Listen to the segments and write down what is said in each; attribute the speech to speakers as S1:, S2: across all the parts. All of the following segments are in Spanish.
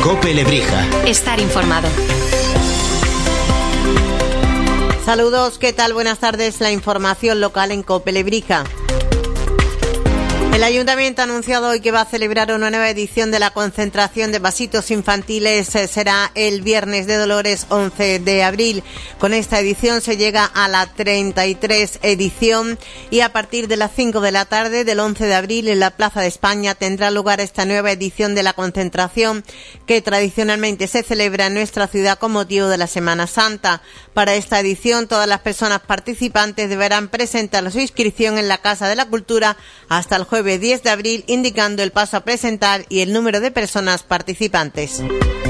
S1: COPE Lebrija.
S2: Estar informado.
S3: Saludos, ¿qué tal? Buenas tardes. La información local en COPE Lebrija. El Ayuntamiento ha anunciado hoy que va a celebrar una nueva edición de la concentración de vasitos infantiles. Será el Viernes de Dolores 11 de abril. Con esta edición se llega a la 33 edición y a partir de las 5 de la tarde del 11 de abril en la Plaza de España tendrá lugar esta nueva edición de la concentración que tradicionalmente se celebra en nuestra ciudad con motivo de la Semana Santa. Para esta edición todas las personas participantes deberán presentar su inscripción en la Casa de la Cultura hasta el jueves 10 de abril, indicando el paso a presentar y el número de personas participantes.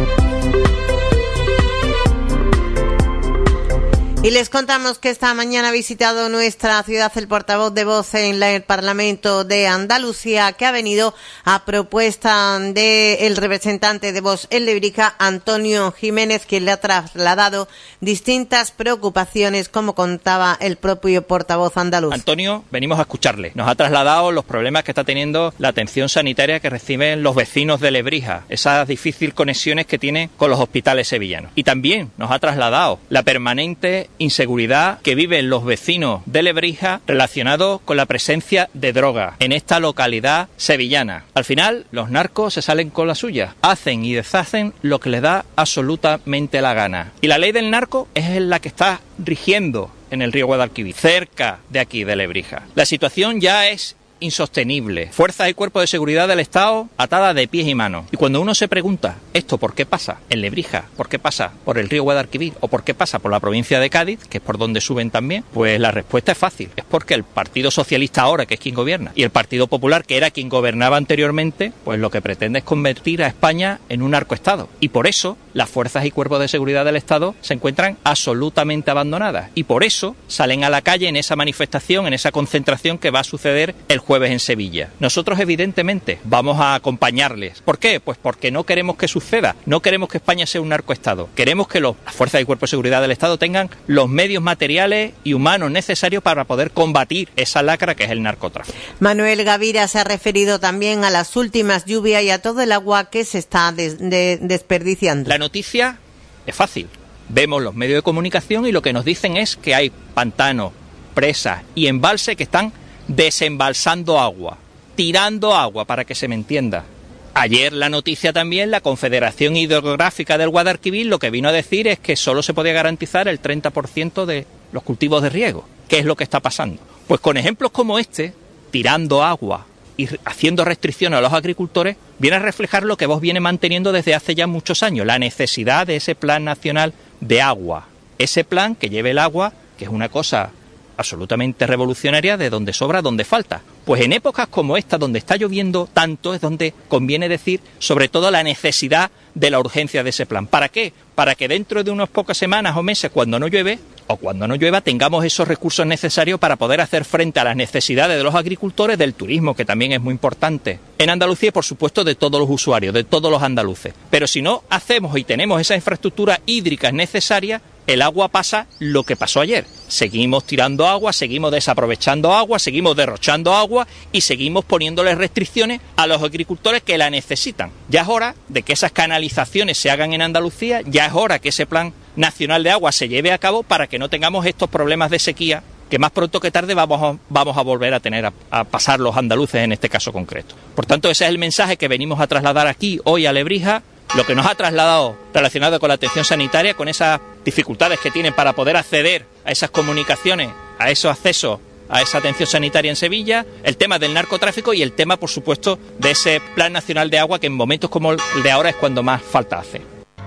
S3: Y les contamos que esta mañana ha visitado nuestra ciudad el portavoz de Vox en el Parlamento de Andalucía, que ha venido a propuesta del representante de Vox en Lebrija, Antonio Jiménez, quien le ha trasladado distintas preocupaciones, como contaba el propio portavoz andaluz.
S4: Antonio, venimos a escucharle. Nos ha trasladado los problemas que está teniendo la atención sanitaria que reciben los vecinos de Lebrija, esas difíciles conexiones que tiene con los hospitales sevillanos. Y también nos ha trasladado la permanente inseguridad que viven los vecinos de Lebrija relacionado con la presencia de droga en esta localidad sevillana. Al final, los narcos se salen con la suya, hacen y deshacen lo que les da absolutamente la gana. Y la ley del narco es la que está rigiendo en el río Guadalquivir, cerca de aquí, de Lebrija. La situación ya es insostenible. Fuerzas y cuerpos de seguridad del Estado atadas de pies y manos. Y cuando uno se pregunta, ¿esto por qué pasa en Lebrija? ¿Por qué pasa por el río Guadalquivir? ¿O por qué pasa por la provincia de Cádiz, que es por donde suben también? Pues la respuesta es fácil. Es porque el Partido Socialista ahora, que es quien gobierna, y el Partido Popular, que era quien gobernaba anteriormente, pues lo que pretende es convertir a España en un narcoestado. Y por eso las fuerzas y cuerpos de seguridad del Estado se encuentran absolutamente abandonadas. Y por eso salen a la calle en esa manifestación, en esa concentración que va a suceder el jueves en Sevilla. Nosotros evidentemente vamos a acompañarles. ¿Por qué? Pues porque no queremos que suceda, no queremos que España sea un narcoestado, queremos que las fuerzas y cuerpos de seguridad del Estado tengan los medios materiales y humanos necesarios para poder combatir esa lacra que es el narcotráfico.
S3: Manuel Gavira se ha referido también a las últimas lluvias y a todo el agua que se está desperdiciando.
S4: La noticia es fácil. Vemos los medios de comunicación y lo que nos dicen es que hay pantanos, presas y embalses que están desembalsando agua, tirando agua, para que se me entienda. Ayer la noticia también, la Confederación Hidrográfica del Guadalquivir lo que vino a decir es que solo se podía garantizar el 30% de los cultivos de riego. ¿Qué es lo que está pasando? Pues con ejemplos como este, tirando agua y haciendo restricciones a los agricultores, viene a reflejar lo que Vox viene manteniendo desde hace ya muchos años, la necesidad de ese Plan Nacional de Agua. Ese plan que lleve el agua, que es una cosa absolutamente revolucionaria, de donde sobra, donde falta. Pues en épocas como esta, donde está lloviendo tanto, es donde conviene decir sobre todo la necesidad de la urgencia de ese plan. ¿Para qué? Para que dentro de unas pocas semanas o meses, cuando no llueve, o cuando no llueva, tengamos esos recursos necesarios para poder hacer frente a las necesidades de los agricultores, del turismo, que también es muy importante en Andalucía, y por supuesto de todos los usuarios, de todos los andaluces. Pero si no hacemos y tenemos esa infraestructura hídrica necesaria, el agua pasa lo que pasó ayer. Seguimos tirando agua, seguimos desaprovechando agua, seguimos derrochando agua y seguimos poniéndole restricciones a los agricultores que la necesitan. Ya es hora de que esas canalizaciones se hagan en Andalucía, ya es hora que ese Plan Nacional de Agua se lleve a cabo para que no tengamos estos problemas de sequía que más pronto que tarde vamos a volver a tener a pasar los andaluces en este caso concreto. Por tanto, ese es el mensaje que venimos a trasladar aquí hoy a Lebrija. Lo que nos ha trasladado relacionado con la atención sanitaria, con esas dificultades que tienen para poder acceder a esas comunicaciones, a esos accesos a esa atención sanitaria en Sevilla, el tema del narcotráfico y el tema, por supuesto, de ese Plan Nacional de Agua que en momentos como el de ahora es cuando más falta hace.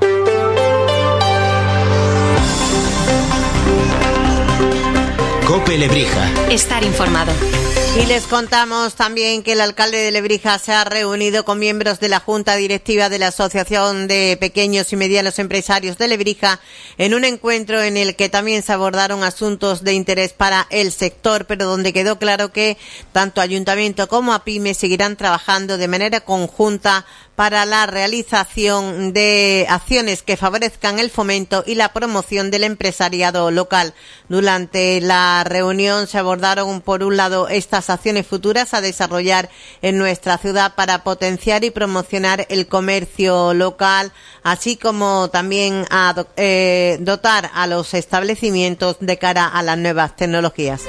S1: COPE Lebrija.
S2: Estar informado.
S3: Y les contamos también que el alcalde de Lebrija se ha reunido con miembros de la Junta Directiva de la Asociación de Pequeños y Medianos Empresarios de Lebrija en un encuentro en el que también se abordaron asuntos de interés para el sector, pero donde quedó claro que tanto Ayuntamiento como APIME seguirán trabajando de manera conjunta para la realización de acciones que favorezcan el fomento y la promoción del empresariado local. Durante la reunión se abordaron, por un lado, estas acciones futuras a desarrollar en nuestra ciudad para potenciar y promocionar el comercio local, así como también a dotar a los establecimientos de cara a las nuevas tecnologías.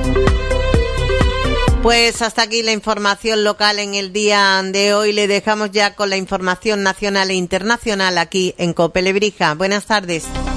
S3: Pues hasta aquí la información local en el día de hoy. Le dejamos ya con la información nacional e internacional aquí en COPE Lebrija. Buenas tardes.